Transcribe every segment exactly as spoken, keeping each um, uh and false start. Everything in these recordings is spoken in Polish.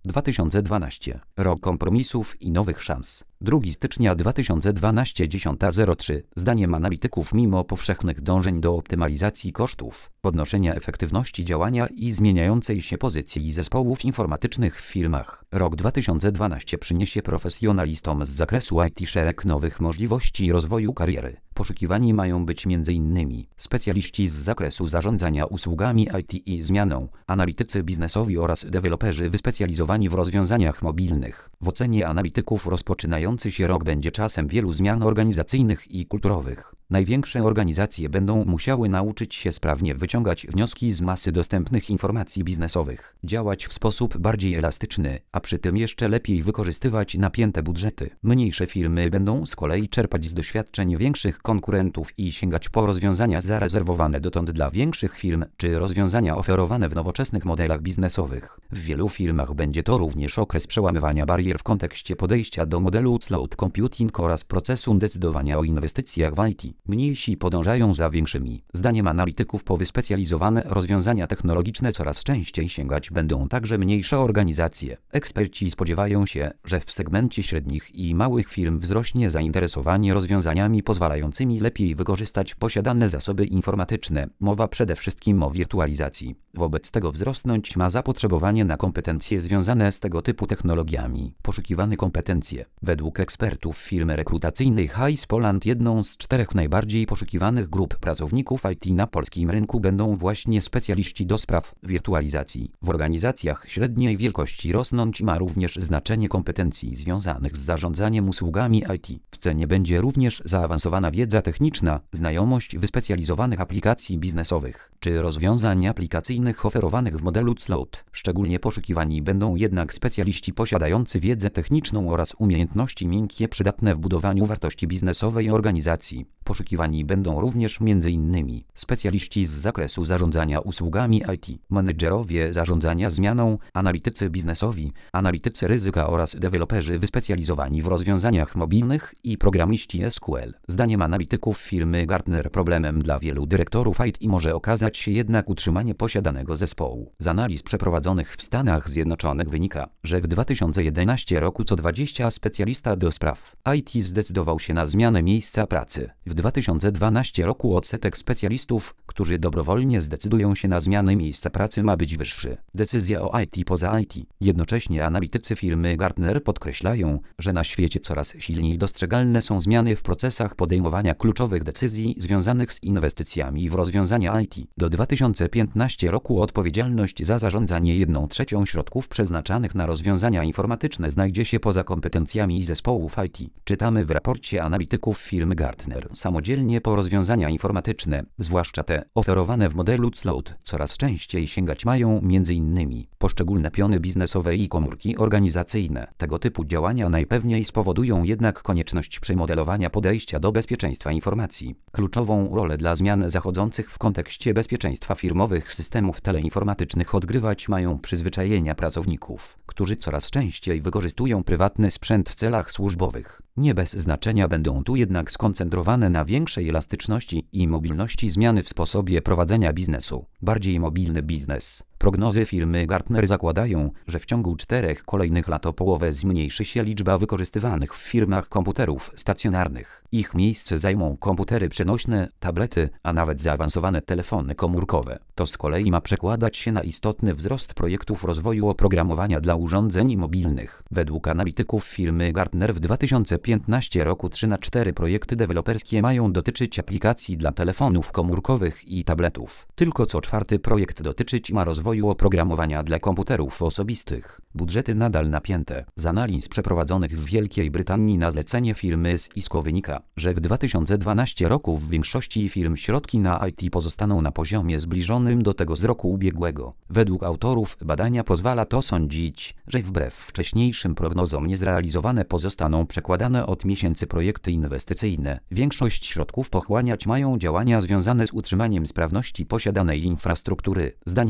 dwa tysiące dwunasty. Rok kompromisów i nowych szans. drugiego stycznia dwa tysiące dwunastego dziesiąta zero trzy. Zdaniem analityków mimo powszechnych dążeń do optymalizacji kosztów, podnoszenia efektywności działania i zmieniającej się pozycji zespołów informatycznych w firmach, rok dwa tysiące dwunasty przyniesie profesjonalistom z zakresu I T szereg nowych możliwości rozwoju kariery. Poszukiwani mają być między innymi specjaliści z zakresu zarządzania usługami I T i zmianą, analitycy biznesowi oraz deweloperzy wyspecjalizowani w rozwiązaniach mobilnych. W ocenie analityków rozpoczynający się rok będzie czasem wielu zmian organizacyjnych i kulturowych. Największe organizacje będą musiały nauczyć się sprawnie wyciągać wnioski z masy dostępnych informacji biznesowych, działać w sposób bardziej elastyczny, a przy tym jeszcze lepiej wykorzystywać napięte budżety. Mniejsze firmy będą z kolei czerpać z doświadczeń większych konkurentów i sięgać po rozwiązania zarezerwowane dotąd dla większych firm, czy rozwiązania oferowane w nowoczesnych modelach biznesowych. W wielu firmach będzie to również okres przełamywania barier w kontekście podejścia do modelu cloud computing oraz procesu decydowania o inwestycjach w I T. Mniejsi podążają za większymi. Zdaniem analityków po wyspecjalizowane rozwiązania technologiczne coraz częściej sięgać będą także mniejsze organizacje. Eksperci spodziewają się, że w segmencie średnich i małych firm wzrośnie zainteresowanie rozwiązaniami pozwalającymi lepiej wykorzystać posiadane zasoby informatyczne. Mowa przede wszystkim o wirtualizacji. Wobec tego wzrosnąć ma zapotrzebowanie na kompetencje związane z tego typu technologiami. Poszukiwane kompetencje. Według ekspertów firmy rekrutacyjnej Hays Poland jedną z czterech najbardziej poszukiwanych grup pracowników I T na polskim rynku będą właśnie specjaliści do spraw wirtualizacji. W organizacjach średniej wielkości rosnąć ma również znaczenie kompetencji związanych z zarządzaniem usługami I T. W cenie będzie również zaawansowana wiedza techniczna, znajomość wyspecjalizowanych aplikacji biznesowych, czy rozwiązań aplikacyjnych oferowanych w modelu cloud. Szczególnie poszukiwani będą jednak specjaliści posiadający wiedzę techniczną oraz umiejętności miękkie przydatne w budowaniu wartości biznesowej organizacji. Poszukiwani będą również między innymi specjaliści z zakresu zarządzania usługami I T, menedżerowie zarządzania zmianą, analitycy biznesowi, analitycy ryzyka oraz deweloperzy wyspecjalizowani w rozwiązaniach mobilnych i programiści S Q L. Zdaniem analityków firmy Gartner problemem dla wielu dyrektorów I T może okazać się jednak utrzymanie posiadanego zespołu. Z analiz przeprowadzonych w Stanach Zjednoczonych wynika, że w dwa tysiące jedenastym roku co dwadzieścia specjalista do spraw I T zdecydował się na zmianę miejsca pracy. W dwa tysiące dwunastym roku odsetek specjalistów, którzy dobrowolnie zdecydują się na zmianę miejsca pracy, ma być wyższy. Decyzja o I T poza I T. Jednocześnie analitycy firmy Gartner podkreślają, że na świecie coraz silniej dostrzegalne są zmiany w procesach podejmowania kluczowych decyzji związanych z inwestycjami w rozwiązania I T. Do dwa tysiące piętnastego roku odpowiedzialność za zarządzanie jedną trzecią środków przeznaczanych na rozwiązania informatyczne znajdzie się poza kompetencjami zespołów I T. Czytamy w raporcie analityków firmy Gartner. Samodzielnie po rozwiązania informatyczne, zwłaszcza te oferowane w modelu cloud, coraz częściej sięgać mają m.in. poszczególne piony biznesowe i komórki organizacyjne. Tego typu działania najpewniej spowodują jednak konieczność przemodelowania podejścia do bezpieczeństwa informacji. Kluczową rolę dla zmian zachodzących w kontekście bezpieczeństwa firmowych systemów teleinformatycznych odgrywać mają przyzwyczajenia pracowników, którzy coraz częściej wykorzystują prywatny sprzęt w celach służbowych. Nie bez znaczenia będą tu jednak skoncentrowane na większej elastyczności i mobilności zmiany w sposobie prowadzenia biznesu. Bardziej mobilny biznes. Prognozy firmy Gartner zakładają, że w ciągu czterech kolejnych lat o połowę zmniejszy się liczba wykorzystywanych w firmach komputerów stacjonarnych. Ich miejsce zajmą komputery przenośne, tablety, a nawet zaawansowane telefony komórkowe. To z kolei ma przekładać się na istotny wzrost projektów rozwoju oprogramowania dla urządzeń mobilnych. Według analityków firmy Gartner w dwa tysiące piętnastym roku trzy na cztery projekty deweloperskie mają dotyczyć aplikacji dla telefonów komórkowych i tabletów. Tylko co czwarty projekt dotyczyć ma rozwoju oprogramowania dla komputerów osobistych. Budżety nadal napięte. Z analiz przeprowadzonych w Wielkiej Brytanii na zlecenie firmy Cisco wynika, że w dwa tysiące dwunastym roku w większości firm środki na I T pozostaną na poziomie zbliżonym do tego z roku ubiegłego. Według autorów badania pozwala to sądzić, że wbrew wcześniejszym prognozom niezrealizowane pozostaną przekładane od miesięcy projekty inwestycyjne. Większość środków pochłaniać mają działania związane z utrzymaniem sprawności posiadanej infrastruktury. Zdaniem ekspertów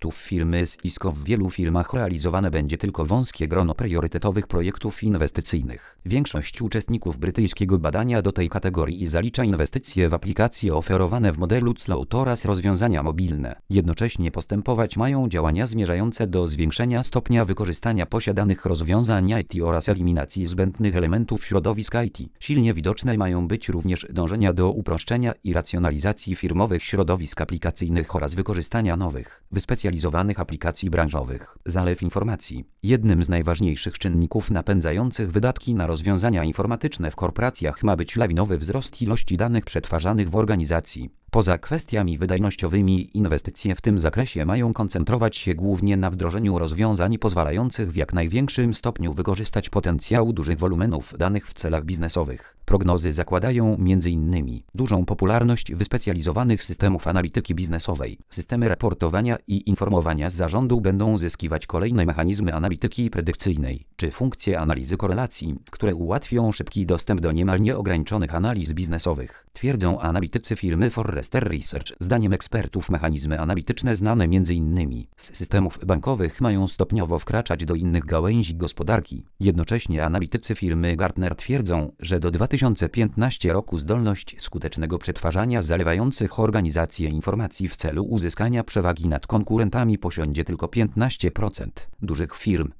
projektów firmy Cisco w wielu firmach realizowane będzie tylko wąskie grono priorytetowych projektów inwestycyjnych. Większość uczestników brytyjskiego badania do tej kategorii zalicza inwestycje w aplikacje oferowane w modelu cloud oraz rozwiązania mobilne. Jednocześnie postępować mają działania zmierzające do zwiększenia stopnia wykorzystania posiadanych rozwiązań I T oraz eliminacji zbędnych elementów środowiska I T. Silnie widoczne mają być również dążenia do uproszczenia i racjonalizacji firmowych środowisk aplikacyjnych oraz wykorzystania nowych, wyspecjalizowanych aplikacji branżowych. Zalew informacji. Jednym z najważniejszych czynników napędzających wydatki na rozwiązania informatyczne w korporacjach ma być lawinowy wzrost ilości danych przetwarzanych w organizacji. Poza kwestiami wydajnościowymi, inwestycje w tym zakresie mają koncentrować się głównie na wdrożeniu rozwiązań pozwalających w jak największym stopniu wykorzystać potencjał dużych wolumenów danych w celach biznesowych. Prognozy zakładają między innymi dużą popularność wyspecjalizowanych systemów analityki biznesowej. Systemy raportowania i informowania z zarządu będą zyskiwać kolejne mechanizmy analityki predykcyjnej, czy funkcje analizy korelacji, które ułatwią szybki dostęp do niemal nieograniczonych analiz biznesowych, twierdzą analitycy firmy Forrester Research. Zdaniem ekspertów mechanizmy analityczne znane między innymi z systemów bankowych mają stopniowo wkraczać do innych gałęzi gospodarki. Jednocześnie analitycy firmy Gartner twierdzą, że do dwa tysiące piętnastego roku zdolność skutecznego przetwarzania zalewających organizacje informacji w celu uzyskania przewagi nad konkurentami posiądzie tylko piętnaście procent dużych firm.